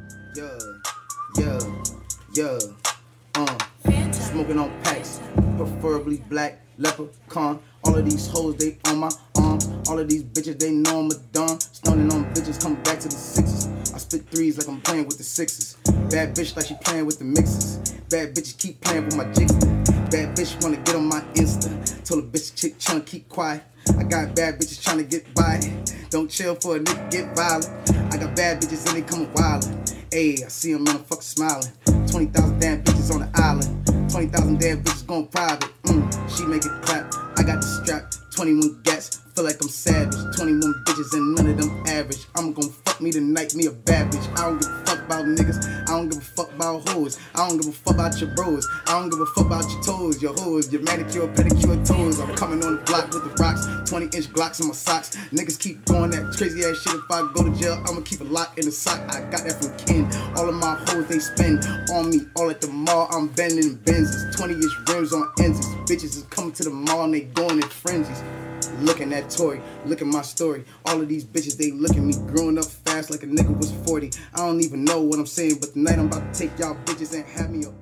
Yeah, yeah, yeah. Smoking on packs, preferably black leprechaun. All of these hoes, they on my arms. All of these bitches, they know I'm a don. Stoning on bitches, come back to the sixes. I spit threes like I'm playing with the sixes. Bad bitch like she playing with the mixes. Bad bitches keep playing with my jigs. Bad bitch wanna get on my Insta. Told a bitch chick tryna keep quiet. I got bad bitches tryna get by. Don't chill for a nigga get violent. I got bad bitches and they coming wildin'. Ayy, I see them motherfuckers smiling. 20,000 damn bitches on the island. 20,000 damn bitches going private. She make it clap. I got the strap. 21 gats. Feel like I'm savage. 21 bitches and none of them average. I'm gonna fuck me tonight, me a bad bitch. I don't give a fuck about niggas. I don't give a fuck about hoes. I don't give a fuck about your bros. I don't give a fuck about your toes, your hoes, your manicure, pedicure toes. I'm coming on the block with the rocks. 20-inch Glocks in my socks. Niggas keep doing that crazy ass shit. If I go to jail, I'ma keep a lock in the sock. I got that from Ken. All of my hoes, they spend on me. All at the mall, I'm bending in Benzes. 20-inch rims on ends. Bitches is coming to the mall and they going in frenzies. Looking at Tory, look at my story. All of these bitches, they look at me growing up fast like a nigga was 40. I don't even know what I'm saying, but tonight I'm about to take y'all bitches and have me a